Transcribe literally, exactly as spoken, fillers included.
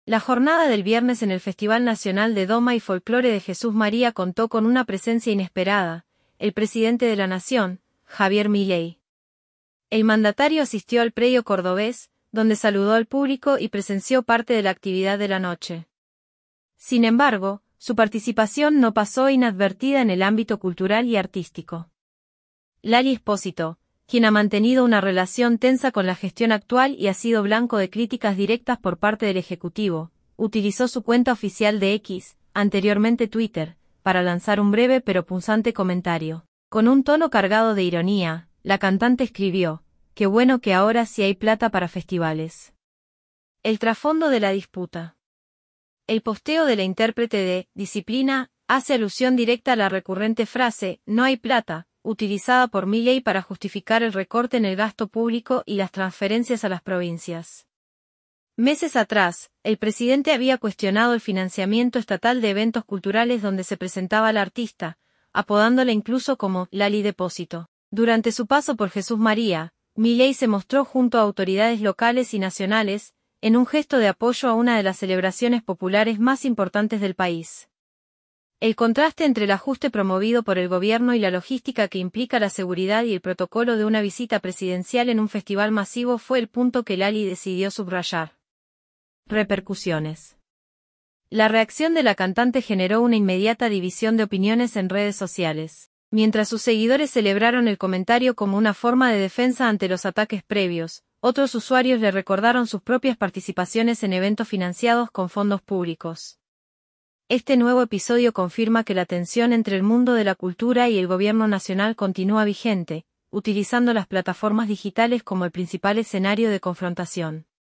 La jornada del viernes en el Festival Nacional de Doma y Folclore de Jesús María contó con una presencia inesperada, el presidente de la Nación, Javier Milei. El mandatario asistió al predio cordobés, donde saludó al público y presenció parte de la actividad de la noche. Sin embargo, su participación no pasó inadvertida en el ámbito cultural y artístico. Lali Espósito, quien ha mantenido una relación tensa con la gestión actual y ha sido blanco de críticas directas por parte del Ejecutivo, utilizó su cuenta oficial de X, anteriormente Twitter, para lanzar un breve pero punzante comentario. Con un tono cargado de ironía, la cantante escribió: "Qué bueno que ahora sí hay plata para festivales". El trasfondo de la disputa. El posteo de la intérprete de Disciplina hace alusión directa a la recurrente frase "no hay plata", utilizada por Milei para justificar el recorte en el gasto público y las transferencias a las provincias. Meses atrás, el presidente había cuestionado el financiamiento estatal de eventos culturales donde se presentaba la artista, apodándola incluso como Lali Depósito. Durante su paso por Jesús María, Milei se mostró junto a autoridades locales y nacionales, en un gesto de apoyo a una de las celebraciones populares más importantes del país. El contraste entre el ajuste promovido por el gobierno y la logística que implica la seguridad y el protocolo de una visita presidencial en un festival masivo fue el punto que Lali decidió subrayar. Repercusiones. La reacción de la cantante generó una inmediata división de opiniones en redes sociales. Mientras sus seguidores celebraron el comentario como una forma de defensa ante los ataques previos, otros usuarios le recordaron sus propias participaciones en eventos financiados con fondos públicos. Este nuevo episodio confirma que la tensión entre el mundo de la cultura y el gobierno nacional continúa vigente, utilizando las plataformas digitales como el principal escenario de confrontación.